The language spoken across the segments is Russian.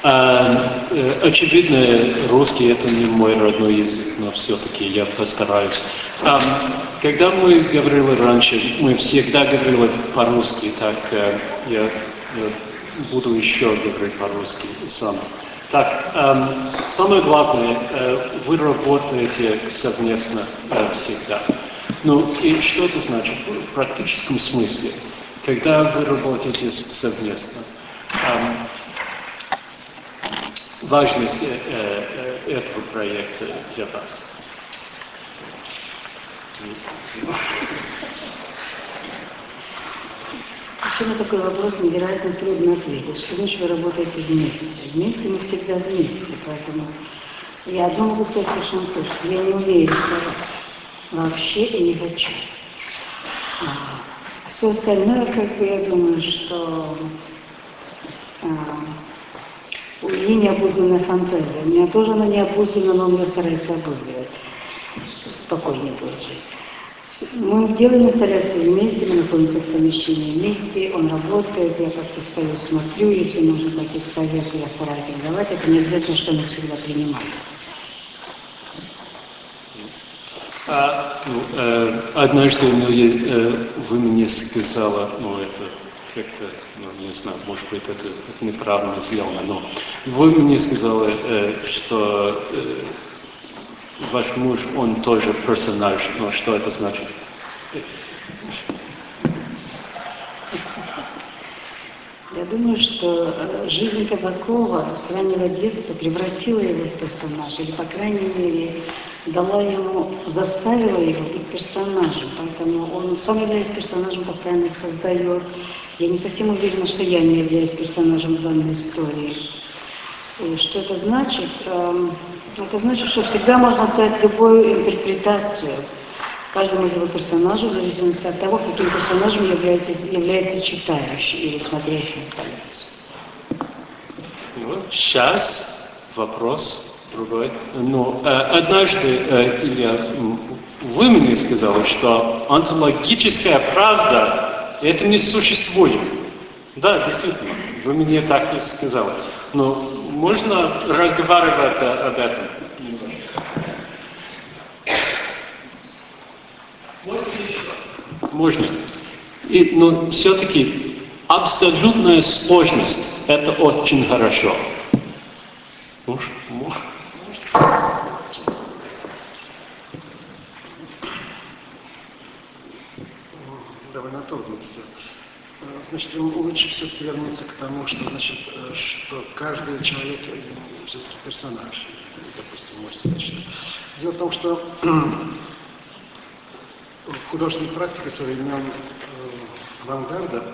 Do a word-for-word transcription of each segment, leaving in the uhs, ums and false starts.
А, очевидно, русский это не мой родной язык, но все-таки я постараюсь. А, когда мы говорили раньше, мы всегда говорили по-русски, так я, я буду еще говорить по-русски с вами. Так, а, самое главное, вы работаете совместно всегда. Ну и что это значит в практическом смысле? Когда вы работаете совместно, а, важность э, э, этого проекта для вас? Еще на такой вопрос невероятно трудно ответить. Что значит вы работаете вместе? Вместе мы всегда вместе, поэтому я одно могу сказать совершенно точно. Я не умею рисовать вообще и не хочу. А все остальное, как бы, я думаю, что а, у Ильи необузданная фантазия. У меня тоже она необузданна, но он ее старается обуздывать. Спокойнее будет жить. Мы делаем инсталляции вместе, мы находимся в помещении вместе, он работает, я как-то стою, смотрю, если нужны какие-то советы, я стараюсь их давать, это не обязательно, что мы всегда принимаем. А, ну, э, однажды ну, э, вы мне сказали, ну это как-то, ну не знаю, может быть это, это неправильно сделано, но вы мне сказали, э, что э, ваш муж, он тоже персонаж, но что это значит? Я думаю, что жизнь Кабакова с раннего детства превратила его в персонажа, или, по крайней мере, дала ему, заставила его быть персонажем, поэтому он сам является персонажем, постоянно их создает. Я не совсем уверена, что я не являюсь персонажем данной истории. И что это значит? Это значит, что всегда можно дать любую интерпретацию каждому из его персонажей, в зависимости от того, каким персонажем является, является читающий или смотрящий инсталляцию. Ну, сейчас вопрос другой. Ну, однажды, Илья, вы мне сказали, что онтологическая правда это не существует. Да, действительно, вы мне так и сказали. Но можно разговаривать об этом немножко. Можно еще? Можно. И, но все-таки абсолютная сложность – это очень хорошо. Может, может. Довольно трудно все. Значит, лучше все-таки вернуться к тому, что, значит, что каждый человек все-таки персонаж. Допустим, можете начать. Дело в том, что художественная практика со времен э, авангарда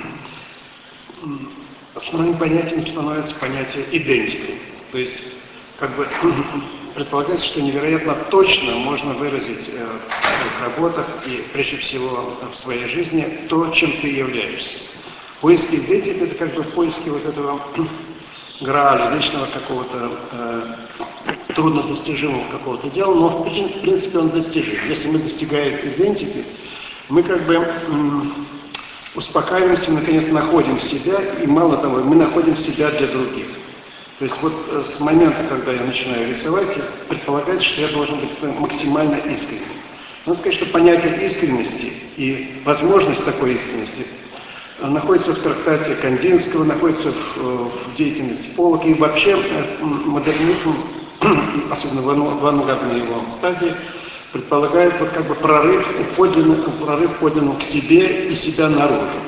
основным понятием становится понятие идентики. То есть, как бы предполагается, что невероятно точно можно выразить э, в своих работах и, прежде всего, в своей жизни то, чем ты являешься. Поиски идентики – это как бы поиски вот этого грааля, вечного какого-то э, труднодостижимого какого-то дела, но в принципе он достижим. Если мы достигаем идентики, мы как бы м, успокаиваемся, наконец находим себя, и мало того, мы находим себя для других. То есть вот э, с момента, когда я начинаю рисовать, предполагается, что я должен быть максимально искренним. Надо сказать, что понятие искренности и возможность такой искренности находится в трактате Кандинского, находится в, в деятельности Поллока, и вообще модернизм, особенно в авангардной его стадии, предполагает вот как бы прорыв, подлинный, прорыв подлинного к себе и себя наружу.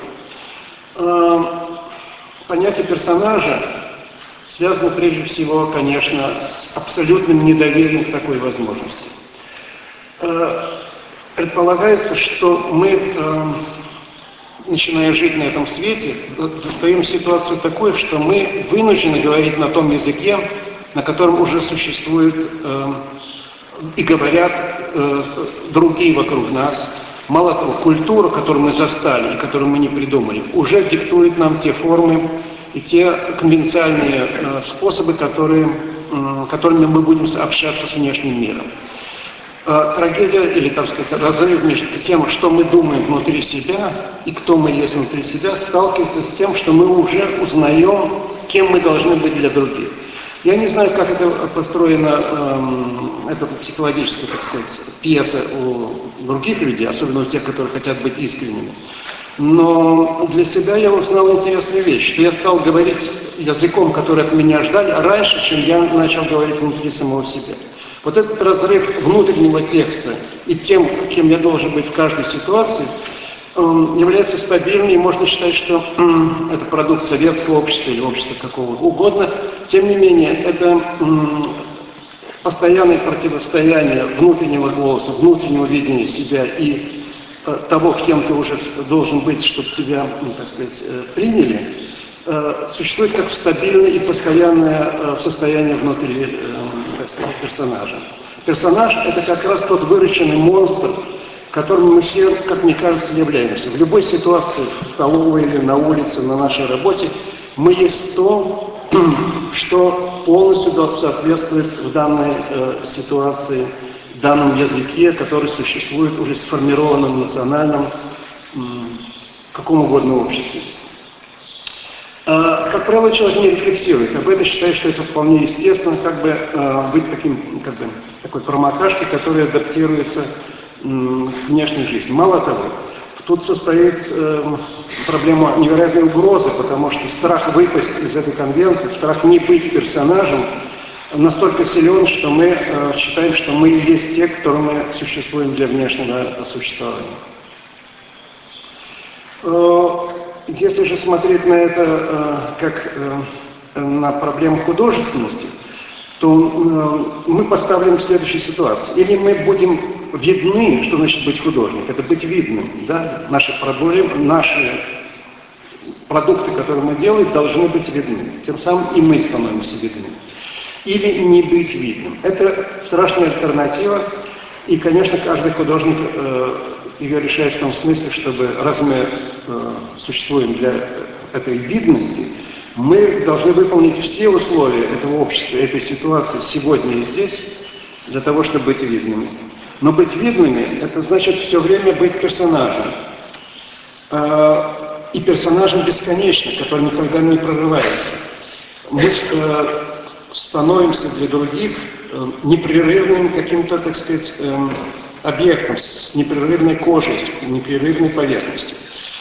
Понятие персонажа связано прежде всего, конечно, с абсолютным недоверием к такой возможности. Предполагается, что мы, начиная жить на этом свете, застаем ситуацию такой, что мы вынуждены говорить на том языке, на котором уже существует э, и говорят э, другие вокруг нас. Мало того, культура, которую мы застали и которую мы не придумали, уже диктует нам те формы и те конвенциальные э, способы, которые, э, которыми мы будем общаться с внешним миром. Трагедия, или, так сказать, разрыв между тем, что мы думаем внутри себя и кто мы есть внутри себя, сталкивается с тем, что мы уже узнаем кем мы должны быть для других. Я не знаю, как это построена, эм, эта психологическая, так сказать, пьеса у других людей, особенно у тех, которые хотят быть искренними. Но для себя я узнал интересную вещь, что я стал говорить языком, который от меня ждали, раньше, чем я начал говорить внутри самого себя. Вот этот разрыв внутреннего текста и тем, кем я должен быть в каждой ситуации, является стабильным, и можно считать, что это продукт советского общества или общества какого угодно. Тем не менее, это постоянное противостояние внутреннего голоса, внутреннего видения себя и того, кем ты уже должен быть, чтобы тебя, ну, так сказать, приняли, существует как стабильное и постоянное состояние внутри, так сказать, персонажа. Персонаж – это как раз тот выращенный монстр, которым мы все, как мне кажется, являемся. В любой ситуации, в столовой или на улице, на нашей работе, мы есть то, что полностью соответствует в данной э, ситуации, в данном языке, который существует уже в сформированном национальном, э, каком угодно обществе. Э, как правило, человек не рефлексирует об этом, считает, что это вполне естественно, как бы э, быть таким, как бы, такой промокашкой, которая адаптируется внешней жизни. Мало того, тут состоит э, проблема невероятной угрозы, потому что страх выпасть из этой конвенции, страх не быть персонажем настолько силен, что мы э, считаем, что мы и есть те, которые мы существуем для внешнего существования. Э, если же смотреть на это э, как э, на проблему художественности, то э, мы поставим в следующей ситуации. Или мы будем видны, что значит быть художником, это быть видным, да? Наши проблемы, наши продукты, которые мы делаем, должны быть видны. Тем самым и мы становимся видны. Или не быть видным. Это страшная альтернатива, и, конечно, каждый художник э, ее решает в том смысле, чтобы раз мы э, существуем для этой видности, мы должны выполнить все условия этого общества, этой ситуации сегодня и здесь, для того, чтобы быть видными. Но быть видными – это значит все время быть персонажем. И персонажем бесконечно, который никогда не прорывается. Мы становимся для других непрерывным каким-то, так сказать, объектом, с непрерывной кожей, с непрерывной поверхностью.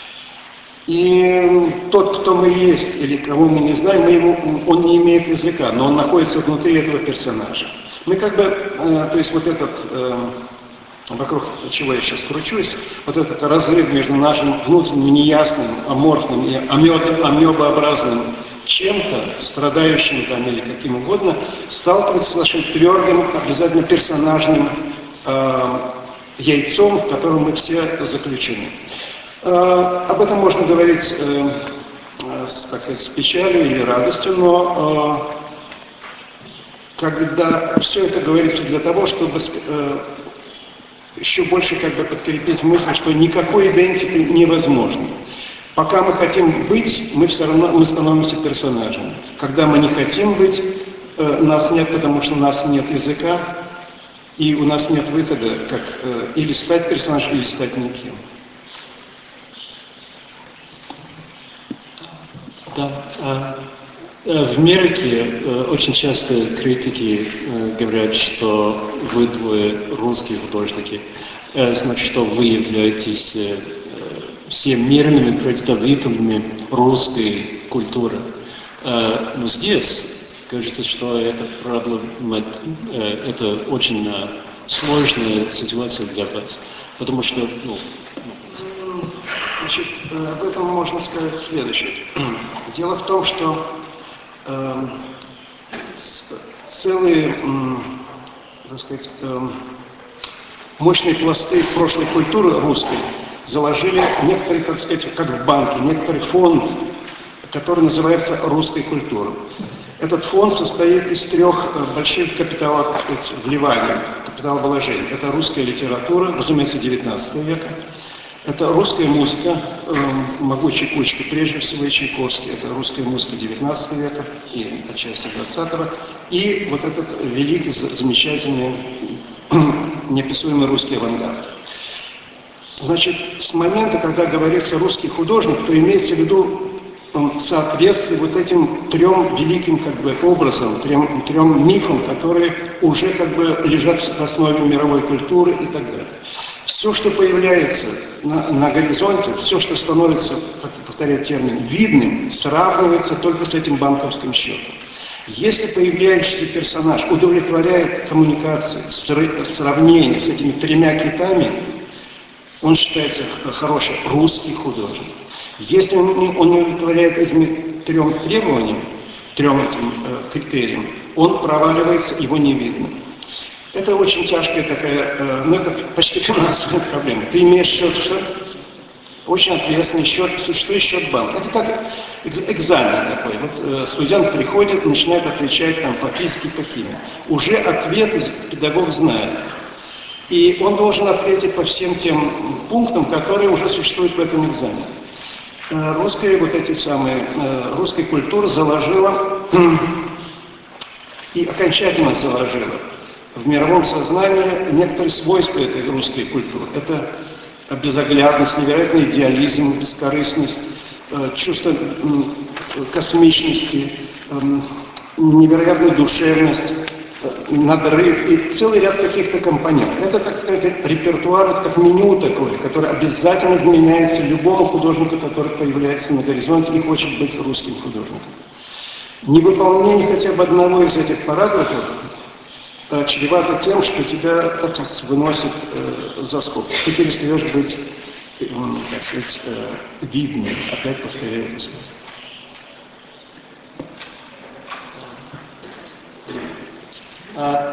И тот, кто мы есть, или кого мы не знаем, мы ему, он не имеет языка, но он находится внутри этого персонажа. Мы как бы, э, то есть вот этот, э, вокруг чего я сейчас кручусь, вот этот разрыв между нашим внутренним неясным, аморфным и амебообразным чем-то, страдающим там или каким угодно, сталкивается с нашим твердым, обязательно персонажным э, яйцом, в котором мы все заключены. Э, об этом можно говорить, э, э, с, так сказать, с печалью или радостью, но э, когда все это говорится для того, чтобы э, еще больше как бы подкрепить мысль, что никакой идентики невозможно. Пока мы хотим быть, мы все равно мы становимся персонажами. Когда мы не хотим быть, э, нас нет, потому что у нас нет языка, и у нас нет выхода, как э, или стать персонажем, или стать никем. Да. А... В Америке очень часто критики говорят, что вы двое русские художники, значит, что вы являетесь всем мирными представителями русской культуры. Но здесь кажется, что это проблема, это очень сложная ситуация для вас, потому что, ну, значит, об этом можно сказать следующее. Дело в том, что э, целые, э, так сказать, э, мощные пласты прошлой культуры русской заложили некоторые, как сказать, как в банке, некоторый фонд, который называется русской культурой. Этот фонд состоит из трех больших капиталов, так сказать, вливаний, капиталовложений. Это русская литература, разумеется, девятнадцатого века. Это русская музыка, э, могучий Кучка, прежде всего, и Чайковский. Это русская музыка девятнадцатого века и отчасти двадцатого. И вот этот великий, замечательный, неописуемый русский авангард. Значит, с момента, когда говорится русский художник, то имеется в виду соответствует вот этим трем великим как бы образом, трем, трем мифам, которые уже как бы лежат в основе мировой культуры и так далее. Все, что появляется на, на горизонте, все, что становится, повторяю термин, видным, сравнивается только с этим банковским счетом. Если появляющийся персонаж удовлетворяет коммуникации, сравнение с этими тремя китами, он считается хороший русский художник. Если он не, он не удовлетворяет этим трем требованиям, трем этим э, критериям, он проваливается, его не видно. Это очень тяжкая такая, э, ну это почти финансовая проблема. Ты имеешь счет, что очень ответственный счет, существует счет банка. Это как экзамен такой. Вот э, студент приходит, начинает отвечать там, по физике, по химии. Уже ответ педагог знает. И он должен ответить по всем тем пунктам, которые уже существуют в этом экзамене. Э, русская, вот эти самые, э, русская культура заложила и окончательно заложила в мировом сознании некоторые свойства этой русской культуры. Это безоглядность, невероятный идеализм, бескорыстность, чувство космичности, невероятная душевность, надрыв и целый ряд каких-то компонентов. Это, так сказать, репертуар, это как меню такое, которое обязательно меняется любому художнику, который появляется на горизонте и хочет быть русским художником. Невыполнение хотя бы одного из этих параграфов чревато тем, что тебя, так сказать, выносит э, за скобку. Ты перестаешь быть, э, так сказать, э, видным. Опять повторяю это слово. А,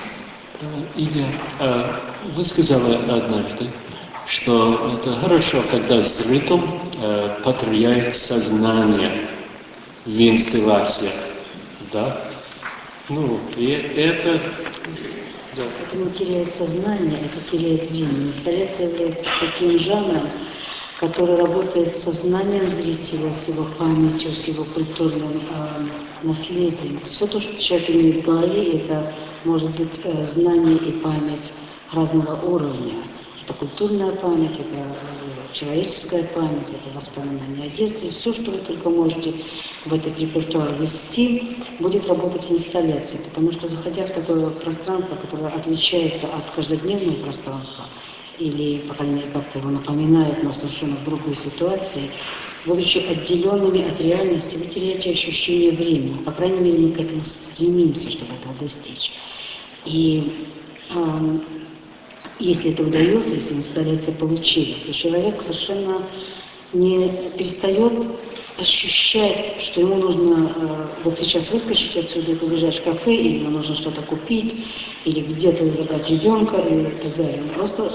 Илья, а, вы сказали однажды, что это хорошо, когда зритель э, потеряет сознание в инсталляциях, да? Ну, и это... Да. Это не теряет сознание, это теряет время. Инсталляция является таким жанром, который работает с сознанием зрителя, с его памятью, с его культурным э, наследием. Все то, что человек имеет в голове, это может быть э, знание и память разного уровня. Это культурная память, это э, человеческая память, это воспоминания о детстве. Все, что вы только можете в этот репертуар ввести, будет работать в инсталляции. Потому что, заходя в такое пространство, которое отличается от каждодневного пространства, или, по крайней мере, как-то его напоминает, но совершенно в другой ситуации, будучи отделенными от реальности, вы теряете ощущение времени. По крайней мере, мы к этому стремимся, чтобы этого достичь. И э, если это удается, если инсталляция получилась, то человек совершенно не перестает ощущать, что ему нужно э, вот сейчас выскочить отсюда и побежать в кафе, или ему нужно что-то купить, или где-то забрать ребенка и так далее. Он просто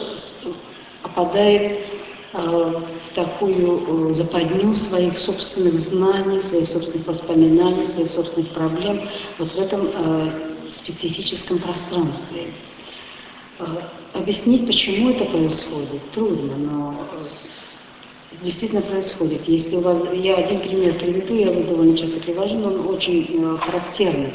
попадает э, в такую э, западню своих собственных знаний, своих собственных воспоминаний, своих собственных проблем вот в этом э, специфическом пространстве. Э, объяснить, почему это происходит, трудно, но э, действительно происходит. Если у вас, я один пример приведу, я его довольно часто привожу, но он очень э, характерный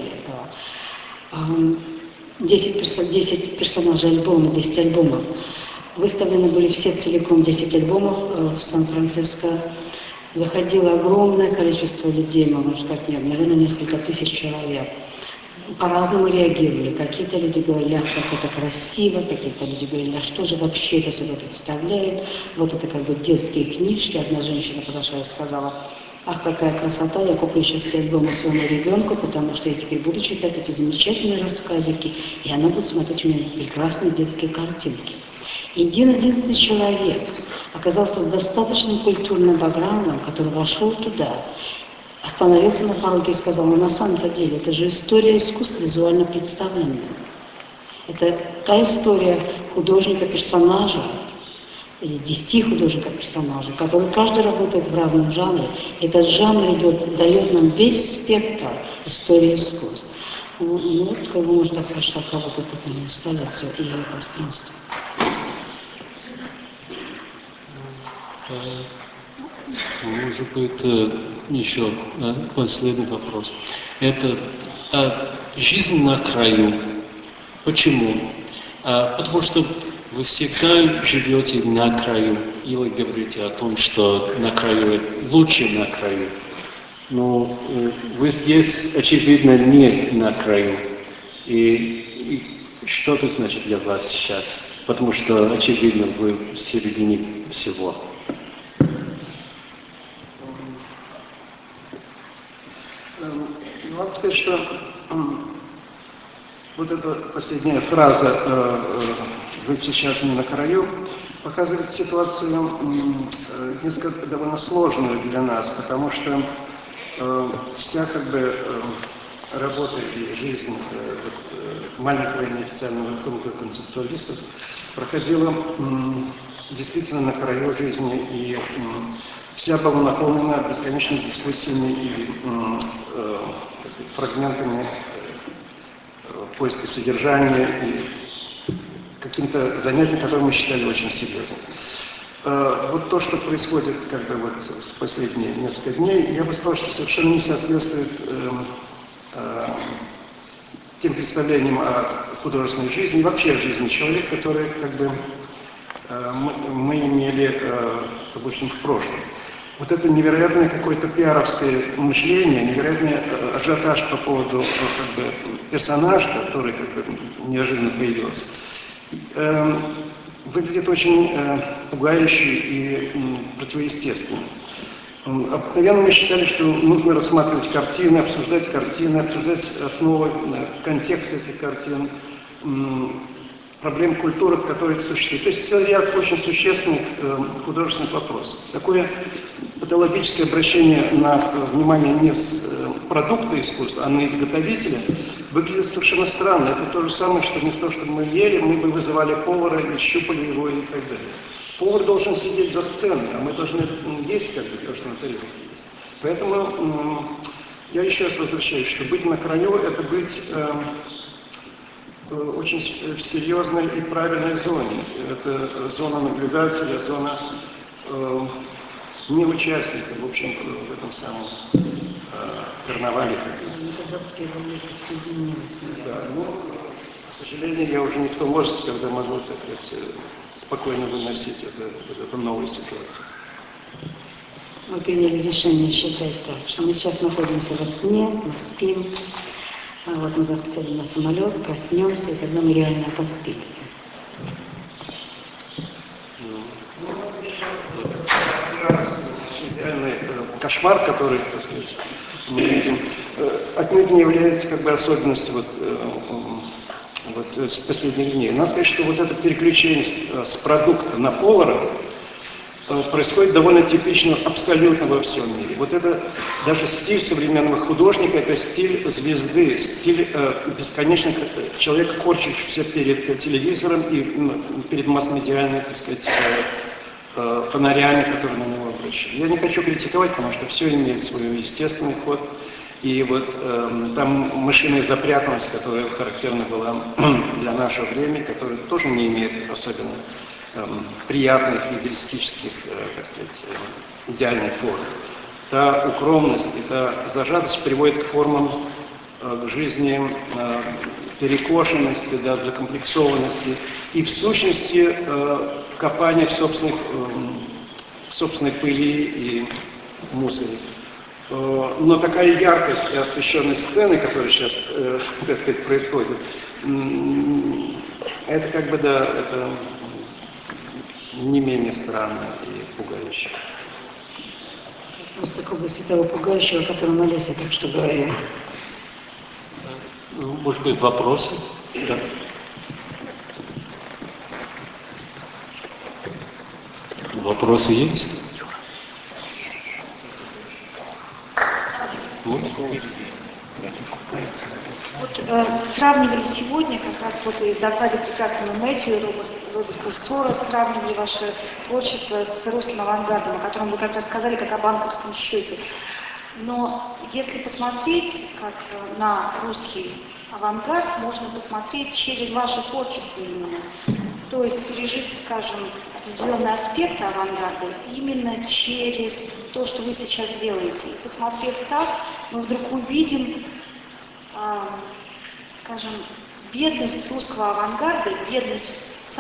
для этого. десять, персо, десять персонажей альбома, десять альбомов. Выставлены были все целиком десять альбомов э, в Сан-Франциско. Заходило огромное количество людей, можно сказать, нет, наверное, несколько тысяч человек. По-разному реагировали. Какие-то люди говорили, ах, как это красиво, какие-то люди говорили, а что же вообще это себя представляет? Вот это как бы детские книжки. Одна женщина подошла и сказала, ах, какая красота, я куплю сейчас все альбомы своему ребенку, потому что я теперь буду читать эти замечательные рассказики, и она будет смотреть у меня эти прекрасные детские картинки. И один единственный человек оказался с достаточным культурным бэкграундом, который вошел туда, остановился на пороге и сказал, ну на самом-то деле, это же история искусства визуально представленная. Это та история художника-персонажа, или десяти художников-персонажей, которые каждый работает в разном жанре. Этот жанр идет, дает нам весь спектр истории искусств. Ну, ну вот, как бы можно так сказать, что так работает эта инсталляция и пространство. Может быть, еще последний вопрос. Это жизнь на краю. Почему? Потому что вы всегда живете на краю, или говорите о том, что на краю лучше на краю. Но вы здесь, очевидно, не на краю. И, и что это значит для вас сейчас? Потому что, очевидно, вы в середине всего. Надо сказать, что вот эта последняя фраза «вы сейчас не на краю» показывает ситуацию несколько довольно сложную для нас, потому что вся как бы работа и жизнь вот, маленького и неофициального круга концептуалистов проходила действительно на краю жизни, и вся была наполнена бесконечными дискуссиями и э, фрагментами поиска содержания и каким-то занятием, которые мы считали очень серьезным. Э, вот то, что происходит как бы вот в последние несколько дней, я бы сказал, что совершенно не соответствует э, э, тем представлениям о художественной жизни и вообще о жизни человека, которые как бы э, мы, мы имели э, обычно в прошлом. Вот это невероятное какое-то пиаровское мышление, невероятный ажиотаж по поводу как бы, персонажа, который как бы, неожиданно появился, э, выглядит очень э, пугающе и э, противоестественно. Обыкновенно мы считали, что нужно рассматривать картины, обсуждать картины, обсуждать основы, контекст этих картин, проблем культуры, которые существуют. То есть целый ряд очень существенных э, художественных вопросов. Такое патологическое обращение на внимание не с э, продукта искусства, а на изготовителя выглядит совершенно странно. Это то же самое, что вместо того, чтобы мы ели, мы бы вызывали повара и щупали его и так далее. Повар должен сидеть за сценой, а мы должны есть как бы то, что на тарелке есть. Поэтому э, я еще раз возвращаюсь, что быть на краю – это быть э, очень в серьезной и правильной зоне. Это зона наблюдателя, зона э, не участника, в общем, в этом самом э, карнавале. Да, ну, к сожалению, я уже не в том возрасте, когда могу, так сказать, спокойно выносить это, эту новую ситуацию. Мы приняли решение считать так, что мы сейчас находимся во сне, мы спим. А вот мы завтра сядем на самолет, проснемся, и тогда мы реально поспим. Идеальный кошмар, который, так сказать, мы видим, отнюдь не является как бы особенностью вот, вот, с последних дней. Надо сказать, что вот это переключение с продукта на повара происходит довольно типично абсолютно во всем мире. Вот это даже стиль современного художника, это стиль звезды, стиль э, бесконечных человек, корчащийся перед телевизором и ну, перед масс-медиальными, так сказать, э, э, фонарями, которые на него обращены. Я не хочу критиковать, потому что все имеет свой естественный ход. И вот э, там мышиная запрятанность, которая характерна была для нашего времени, которая тоже не имеет особенно приятных, идеалистических, так сказать, идеальных форм. Та укромность и та зажатость приводит к формам к жизни перекошенности, да, закомплексованности и, в сущности, копания в собственных, в собственной пыли и мусоре. Но такая яркость и освещенность сцены, которая сейчас, так сказать, происходит, это как бы, да, это не менее странно и пугающе. Просто такого святого пугающего, о котором Олеся так что говорила. Может быть, вопросы? Да. Вопросы есть? Вот. Вот э, сравнивали сегодня, как раз вот и в докладе прекрасного Мэтью и Роберта Стора сравнивали ваше творчество с русским авангардом, о котором вы как раз сказали, как о банковском счете. Но если посмотреть как на русский авангард, можно посмотреть через ваше творчество именно. То есть пережить, скажем, определенные аспекты авангарда именно через то, что вы сейчас делаете. И посмотрев так, мы вдруг увидим, э, скажем, бедность русского авангарда, бедность в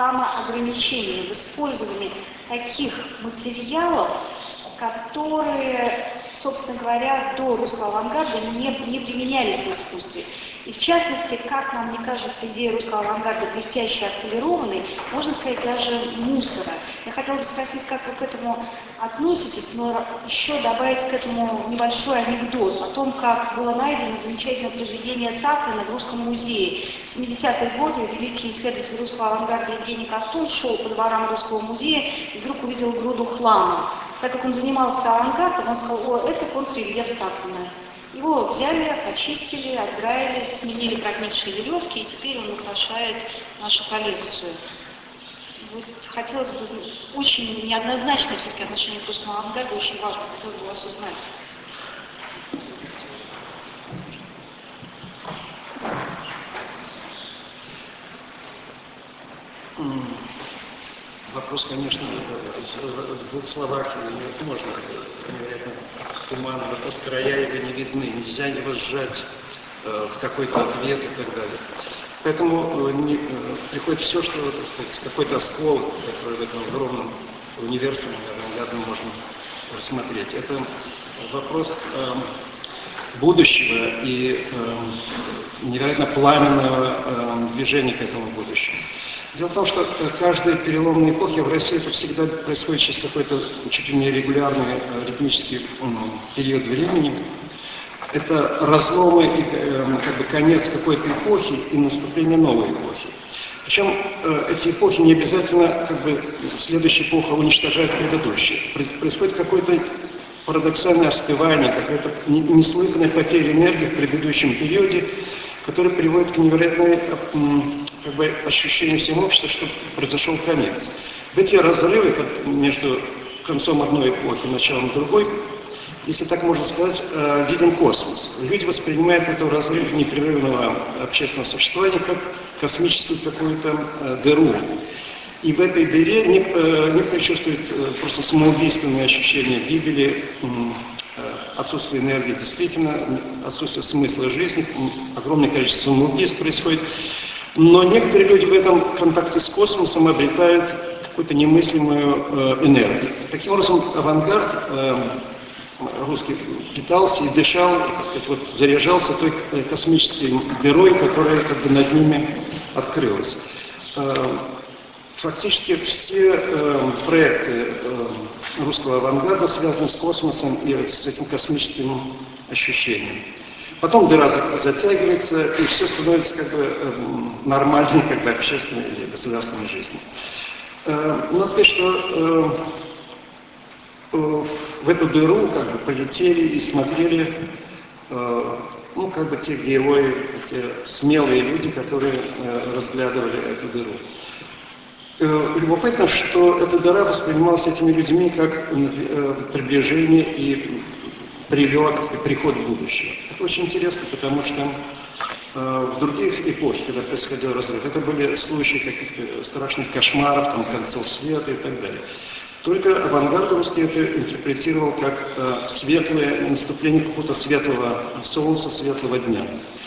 самоограничении, в использовании таких материалов, которые собственно говоря, до русского авангарда не, не применялись в искусстве. И в частности, как нам не кажется идея русского авангарда блестяще отполированной, можно сказать, даже мусора. Я хотела бы спросить, как вы к этому относитесь, но еще добавить к этому небольшой анекдот о том, как было найдено замечательное произведение Таклина в Русском музее. В семидесятые годы великий исследователь русского авангарда Евгений Ковтун шел по дворам Русского музея и вдруг увидел груду хлама. Так как он занимался авангардом, он сказал: о, это контррельеф Таклина. Его взяли, очистили, отдраили, сменили прогнившие веревки, и теперь он украшает нашу коллекцию. Вот хотелось бы, очень неоднозначное все-таки отношение к русскому авангарду, очень важно, хотелось бы вас узнать. Вопрос, конечно, в двух словах невозможно. Невероятно туман, вопрос края его не видны, нельзя его сжать э, в какой-то ответ и так далее. Поэтому э, не, э, приходит все, что, так сказать, какой-то осколок, который в этом огромном универсуме авангардном можно рассмотреть. Это вопрос э, будущего и э, невероятно пламенного э, движения к этому будущему. Дело в том, что каждая переломная эпоха в России это всегда происходит через какой-то чуть ли не регулярный ритмический период времени. Это разломы и как бы конец какой-то эпохи и наступление новой эпохи. Причем эти эпохи не обязательно как бы следующая эпоха уничтожает предыдущие. Происходит какое-то парадоксальное остывание, какая-то неслыханная потеря энергии в предыдущем периоде, который приводит к невероятной как бы, ощущению всем общества, что произошел конец. В эти разрывы между концом одной эпохи и началом другой, если так можно сказать, виден космос. Люди воспринимают этот разрыв непрерывного общественного существования как космическую какую-то дыру. И в этой дыре некоторые чувствуют просто самоубийственное ощущение гибели, отсутствие энергии, действительно, отсутствие смысла жизни, огромное количество самоубийств происходит. Но некоторые люди в этом контакте с космосом обретают какую-то немыслимую энергию. Таким образом, авангард русский питался и дышал, и, так сказать, вот заряжался той космической дырой, которая как бы над ними открылась. Фактически все э, проекты э, русского авангарда связаны с космосом и с этим космическим ощущением. Потом дыра затягивается, и все становится как бы э, нормальной, как бы общественной или государственной жизнью. Э, надо сказать, что э, э, в эту дыру как бы полетели и смотрели, э, ну, как бы те герои, те смелые люди, которые э, разглядывали эту дыру. Любопытно, что эта дыра воспринималась этими людьми как приближение и прилет, приход будущего. Это очень интересно, потому что в других эпохах, когда происходил разрыв, это были случаи каких-то страшных кошмаров, там, концов света и так далее. Только авангард русский это интерпретировал как светлое наступление какого-то светлого солнца, светлого дня.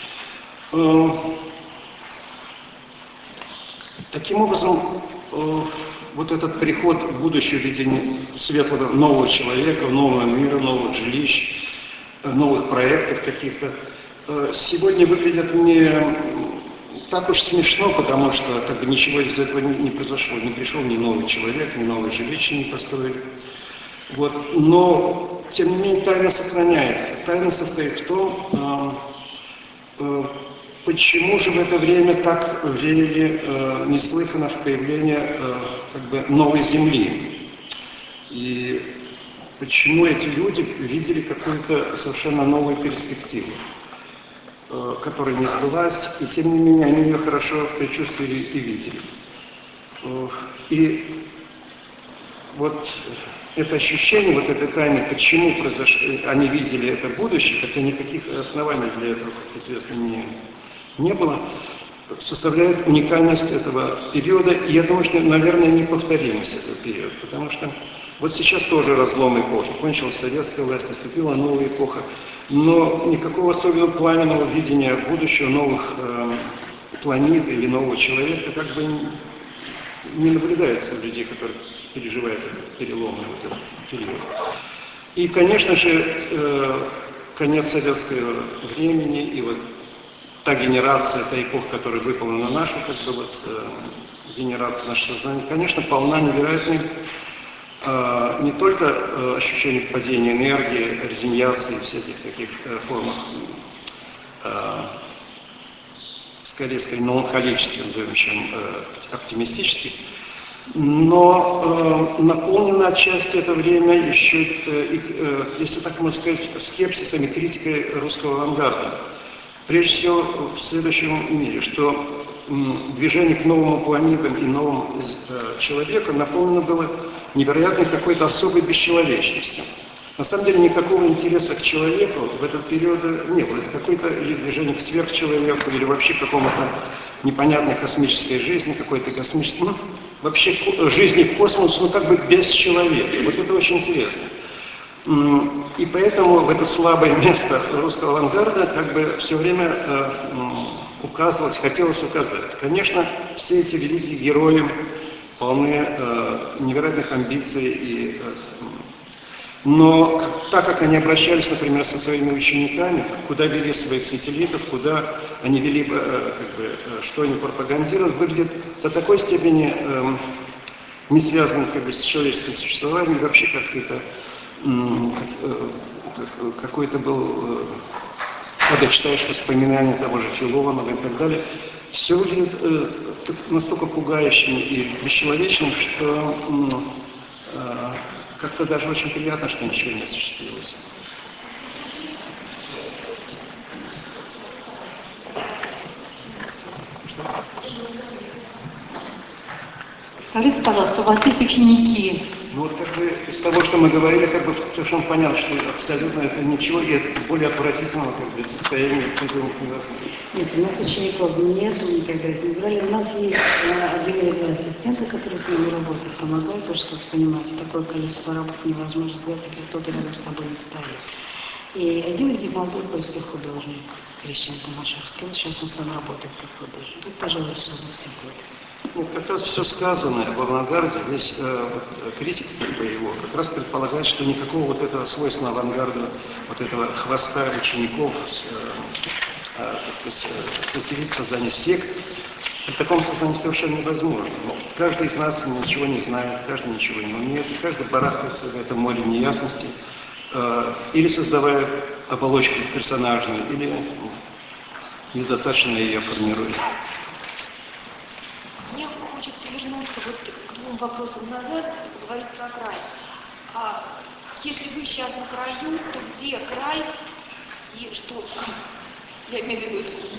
Таким образом, вот этот приход в будущее в виде светлого нового человека, нового мира, новых жилищ, новых проектов каких-то, сегодня выглядит не так уж смешно, потому что как бы ничего из этого не, не произошло. Не пришел ни новый человек, ни новые жилища не построили. Вот. Но, тем не менее, тайна сохраняется. Тайна состоит в том, почему же в это время так верили э, неслыханно в появление э, как бы новой земли? И почему эти люди видели какую-то совершенно новую перспективу, э, которая не сбылась, и тем не менее они ее хорошо предчувствовали и видели. Э, и вот это ощущение, вот этой тайны, почему произошло, они видели это будущее, хотя никаких оснований для этого, как известно, не не было, составляет уникальность этого периода, и я думаю, что, наверное, неповторимость этого периода, потому что вот сейчас тоже разлом эпохи, кончилась советская власть, наступила новая эпоха, но никакого особенного пламенного видения будущего, новых э, планет или нового человека как бы не, не наблюдается у людей, которые переживают этот переломный вот этот период. И, конечно же, конец советского времени и вот та генерация, та эпоха, которая выпала на нашу, как бы вот генерация нашего сознания, конечно, полна невероятной не только ощущением падения энергии, резиньяции, всяких таких формах, скорее, скорее, меланхолических, назовем, чем оптимистических, но э, наполнено отчасти это время еще, э, э, если так можно сказать, скепсисом и критикой русского авангарда. Прежде всего, в следующем мире, что э, движение к новым планетам и новым э, человеком наполнено было невероятной какой-то особой бесчеловечностью. На самом деле никакого интереса к человеку в этот период не было. Это какое-то или движение к сверхчеловеку, или вообще к какому-то непонятной космической жизни, какой-то космической, ну, вообще жизни в космосе, ну, как бы без человека. Вот это очень интересно. И поэтому в это слабое место русского авангарда как бы все время э, указывалось, хотелось указать. Конечно, все эти великие герои полны э, невероятных амбиций и э, но так как они обращались, например, со своими учениками, куда вели своих сателлитов, куда они вели, как бы, что они пропагандировали, выглядит до такой степени э, не связанным как бы, с человеческим существованием, вообще как-то э, какой-то был, э, когда читаешь воспоминания того же Филонова и так далее, все выглядит э, настолько пугающим и бесчеловечным, что э, как-то даже очень приятно, что ничего не осуществилось. Скажите, пожалуйста, у вас есть ученики? Ну вот как бы из того, что мы говорили, как бы совершенно понятно, что абсолютно это ничего, и это более отвратительного как бы, состояния невозможно. Нет, у нас учеников нет, мы никогда их не брали. У нас есть отдельные ассистенты, которые с нами работают, помогают, потому что, понимаете, такое количество работы невозможно сделать, если кто-то рядом с тобой не стоит. И один из них молодой польский художник, Крещен Томашевский, вот сейчас он сам работает как художник. Тут, пожалуй, все за все годы. Ну, как раз все сказанное в авангарде, весь э, вот, критик как бы, его как раз предполагает, что никакого вот этого свойственного авангарда, вот этого хвоста учеников, э, э, э, создания сект, при таком создании совершенно невозможно. Но каждый из нас ничего не знает, каждый ничего не умеет, и каждый барахтается в этом море неясности, э, или создавая оболочку персонажную, или недостаточно ее формирует. Мне хочется вернуться вот к двум вопросам назад, поговорить про край. А если вы сейчас на краю, то где край и что? Я имею в виду искусство.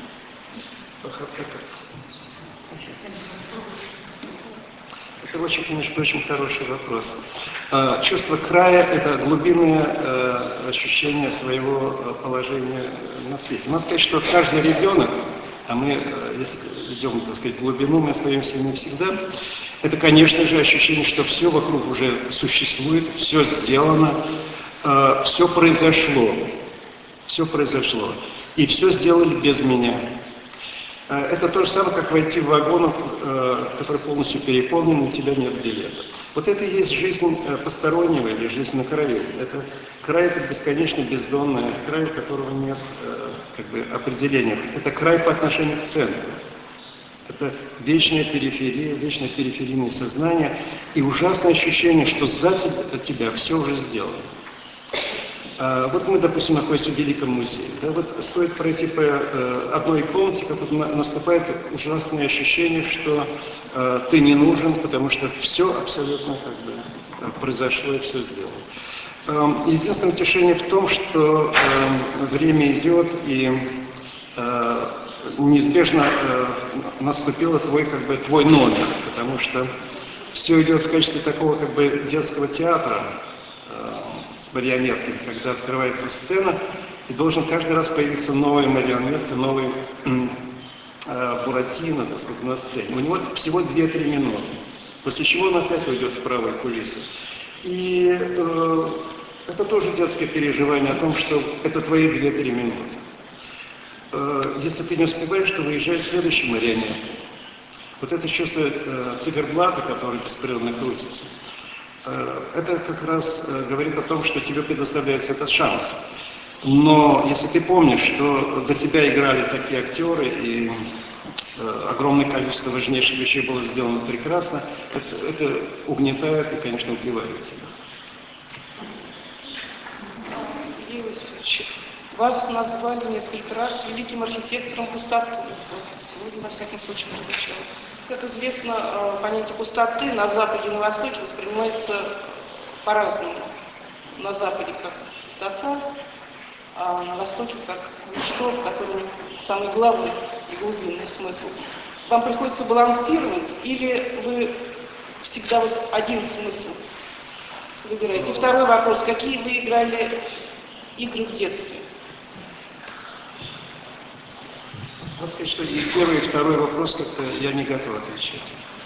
Это очень, конечно, очень хороший вопрос. Чувство края – это глубинное ощущение своего положения на свете. Надо сказать, что каждый ребенок, а мы, если идем, так сказать, в глубину, мы остаемся не всегда, это, конечно же, ощущение, что все вокруг уже существует, все сделано, все произошло, все произошло, и все сделали без меня. Это то же самое, как войти в вагон, который полностью переполнен, у тебя нет билета. Вот это и есть жизнь постороннего или жизнь на краю. Это край, это бесконечно бездонное, край, у которого нет как бы, определения. Это край по отношению к центру. Это вечная периферия, вечное периферийное сознание и ужасное ощущение, что за тебя все уже сделано. Вот мы, допустим, находимся в Великом музее. Да, вот стоит пройти по э, одной комнате, как вот наступает ужасное ощущение, что э, ты не нужен, потому что все абсолютно как бы, произошло и все сделано. Э, единственное утешение в том, что э, время идет и э, неизбежно э, наступил твой, как бы, твой номер, потому что все идет в качестве такого как бы, детского театра, с марионетками, когда открывается сцена, и должен каждый раз появиться новая марионетка, новый э, Буратино, так сказать, на сцене. У него всего две-три минуты, после чего он опять уйдет в правую кулису. И э, это тоже детское переживание о том, что это твои две-три минуты. Э, если ты не успеваешь, то выезжай следующей марионеткой. Вот это чувство э, циферблата, который беспрерывно крутится. Это как раз говорит о том, что тебе предоставляется этот шанс. Но если ты помнишь, что до тебя играли такие актеры, и огромное количество важнейших вещей было сделано прекрасно, это, это угнетает и, конечно, убивает тебя. Илья Иосифович, вас назвали несколько раз великим архитектором пустоты. Сегодня, во всяком случае, прозвучало. Как известно, понятие пустоты на Западе и на Востоке воспринимается по-разному. На Западе как пустота, а на Востоке как ничто, в котором самый главный и глубинный смысл. Вам приходится балансировать, или вы всегда вот один смысл выбираете? И второй вопрос. Какие вы играли игры в детстве? Надо сказать, что и первый, и второй вопрос как-то я не готов отвечать.